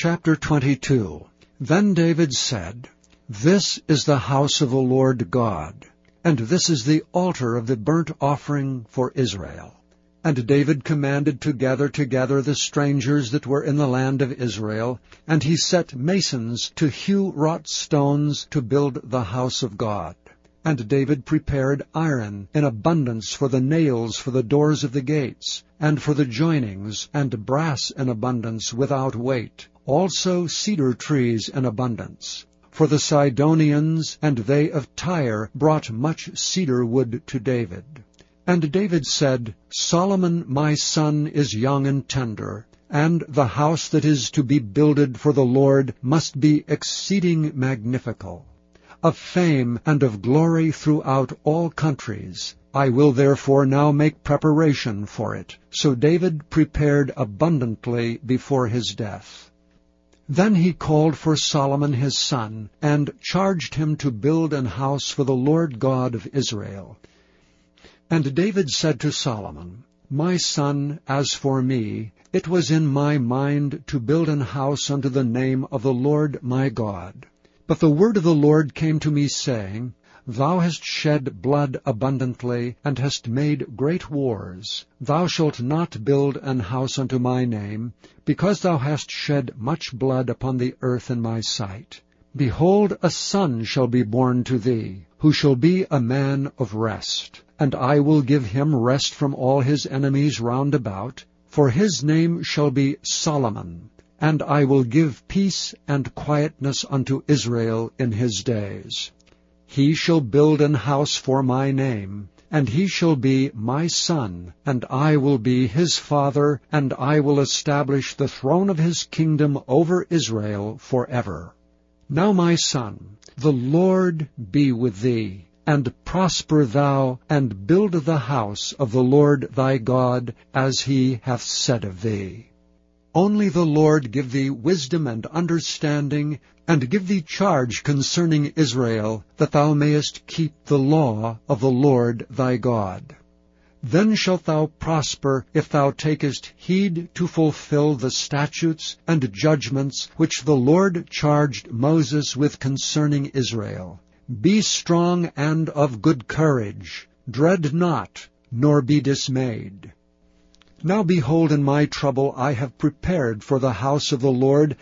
Chapter 22. Then David said, This is the house of the Lord God, and this is the altar of the burnt offering for Israel. And David commanded to gather together the strangers that were in the land of Israel, and he set masons to hew wrought stones to build the house of God. And David prepared iron in abundance for the nails for the doors of the gates, and for the joinings, and brass in abundance without weight, also cedar trees in abundance. For the Sidonians and they of Tyre brought much cedar wood to David. And David said, Solomon my son is young and tender, and the house that is to be builded for the Lord must be exceeding magnifical, of fame and of glory throughout all countries. I will therefore now make preparation for it. So David prepared abundantly before his death. Then he called for Solomon his son, and charged him to build an house for the Lord God of Israel. And David said to Solomon, My son, as for me, it was in my mind to build an house unto the name of the Lord my God. But the word of the Lord came to me, saying, Thou hast shed blood abundantly, and hast made great wars. Thou shalt not build an house unto my name, because thou hast shed much blood upon the earth in my sight. Behold, a son shall be born to thee, who shall be a man of rest. And I will give him rest from all his enemies round about, for his name shall be Solomon. And I will give peace and quietness unto Israel in his days. He shall build an house for my name, and he shall be my son, and I will be his father, and I will establish the throne of his kingdom over Israel forever. Now, my son, the Lord be with thee, and prosper thou, and build the house of the Lord thy God, as he hath said of thee. Only the Lord give thee wisdom and understanding, and give thee charge concerning Israel, that thou mayest keep the law of the Lord thy God. Then shalt thou prosper, if thou takest heed to fulfill the statutes and judgments which the Lord charged Moses with concerning Israel. Be strong and of good courage. Dread not, nor be dismayed. Now behold, in my trouble I have prepared for the house of the Lord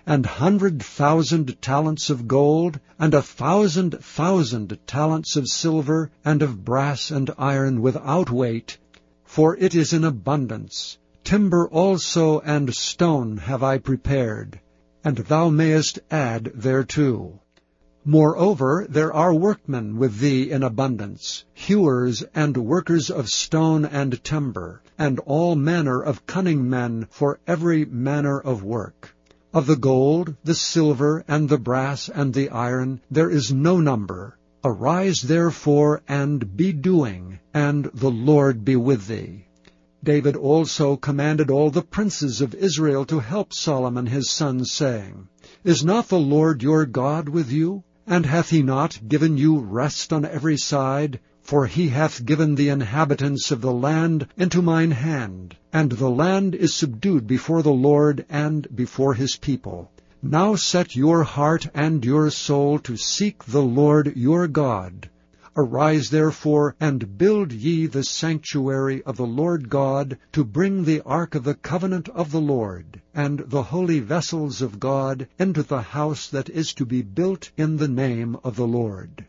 100,000 talents of gold, and 1,000,000 talents of silver, and of brass and iron without weight, for it is in abundance. Timber also and stone have I prepared, and thou mayest add thereto. Moreover, there are workmen with thee in abundance, hewers and workers of stone and timber, and all manner of cunning men for every manner of work. Of the gold, the silver, and the brass, and the iron, there is no number. Arise therefore, and be doing, and the Lord be with thee. David also commanded all the princes of Israel to help Solomon his son, saying, Is not the Lord your God with you? And hath he not given you rest on every side? For he hath given the inhabitants of the land into mine hand, and the land is subdued before the Lord and before his people. Now set your heart and your soul to seek the Lord your God. Arise therefore, and build ye the sanctuary of the Lord God, to bring the ark of the covenant of the Lord, and the holy vessels of God, into the house that is to be built in the name of the Lord.